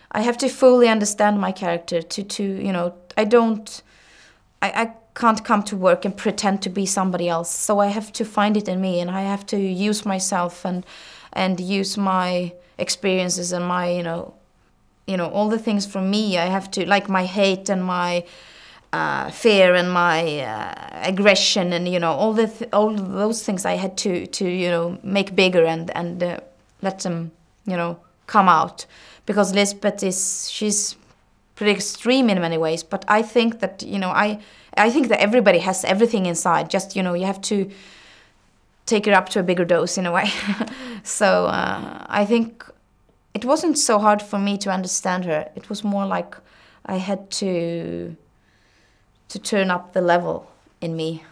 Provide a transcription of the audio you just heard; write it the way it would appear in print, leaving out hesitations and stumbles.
I have to fully understand my character to you know, I can't come to work and pretend to be somebody else. So I have to find it in me, and I have to use myself and use my experiences and my, all the things from me. I have to, like my hate and my fear and my aggression, and all those things I had to make bigger and let them come out, because Lisbeth she's pretty extreme in many ways, but I think that I think that everybody has everything inside. Just you have to take it up to a bigger dose in a way. So I think it wasn't so hard for me to understand her. It was more like I had to turn up the level in me.